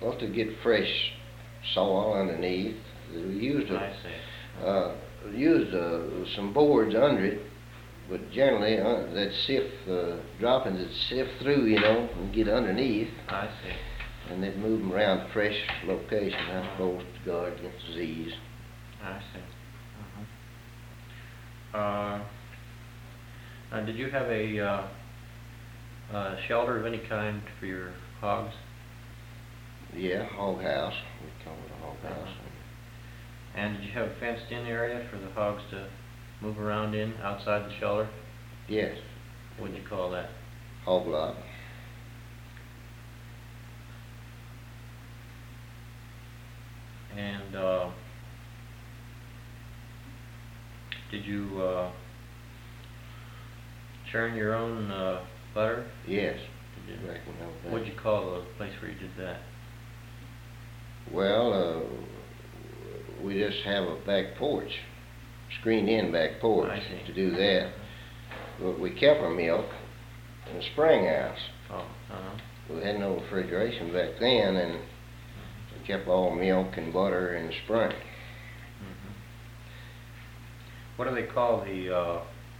Well, to get fresh soil underneath, we used I see. some boards under it, but generally that sift droppings that sift through, and get underneath, I see. and they'd move them around to fresh location, I suppose, to guard against disease. I see. Now, did you have a shelter of any kind for your hogs? Yeah, hog house. We call it a hog house. And did you have a fenced-in area for the hogs to move around in outside the shelter? Yes. What did you call that? Hog lot. And did you churn your own butter? Yes. Did you? Back when I was back. What did you call the place where you did that? Well, we just have a back porch, screened-in back porch I see. to do that. But we kept our milk in a spring house. Oh, We had no refrigeration back then, and we kept all milk and butter in the spring. What do they call the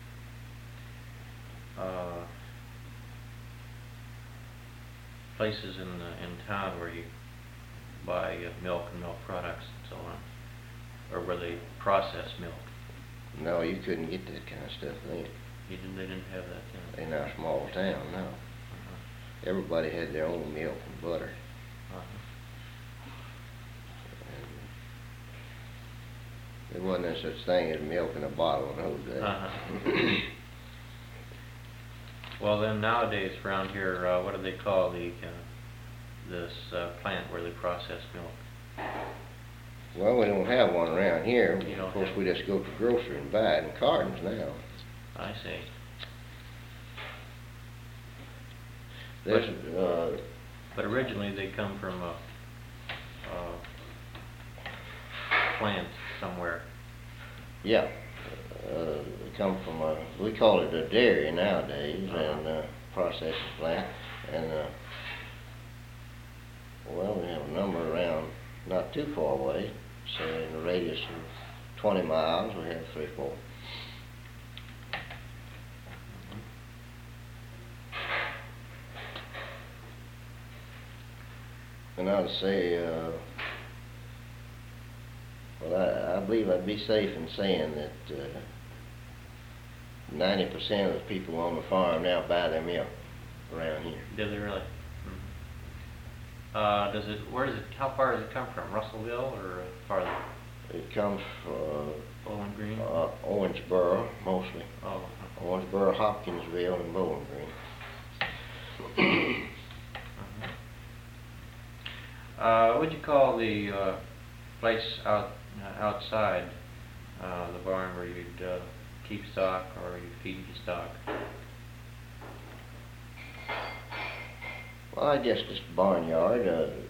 places in town where you buy milk and milk products and so on, or where they process milk? No, you couldn't get that kind of stuff then. They didn't have that then? In our small town, no. Everybody had their own milk and butter. And there wasn't any such thing as milk in a bottle in those days. Well, then nowadays around here, what do they call this plant where they process milk? Well, we don't have one around here. You don't Of course, have we just go to the grocery and buy it in cartons now. I see. There's, But originally they come from a plant somewhere. yeah, they come from we call it a dairy nowadays, and processing plant. And well, we have a number around, not too far away, say in a radius of 20 miles, we have 3 or 4. And I would say, well, I believe I'd be safe in saying that 90% of the people on the farm now buy their milk around here. Do they really? How far does it come from? Russellville or farther? It comes from Bowling Green? Owensboro, mostly. Oh. Owensboro, Hopkinsville, and Bowling Green. What would you call the place outside the barn where you'd keep stock or you'd feed your stock? Well, I guess just barnyard.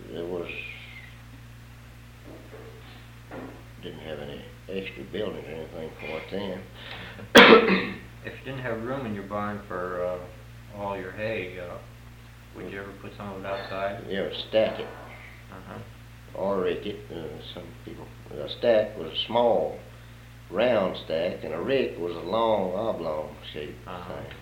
Didn't have any extra buildings or anything for it then. If you didn't have room in your barn for all your hay, would you ever put some of it outside? Yeah, stack it. Or rick it. Some people. A stack was a small, round stack, and a rick was a long, oblong shaped thing.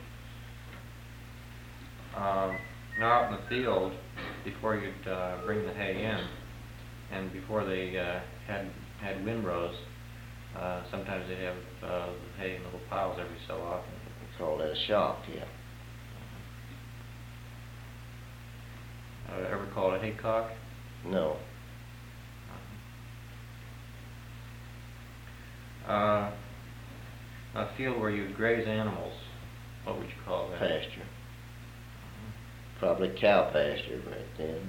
Now out in the field, before you'd bring the hay in, and before they had windrows, sometimes they have the hay in little piles every so often. We call that a shock, yeah. Ever called a haycock? No. A field where you graze animals, what would you call that? Pasture. Probably cow pasture back then.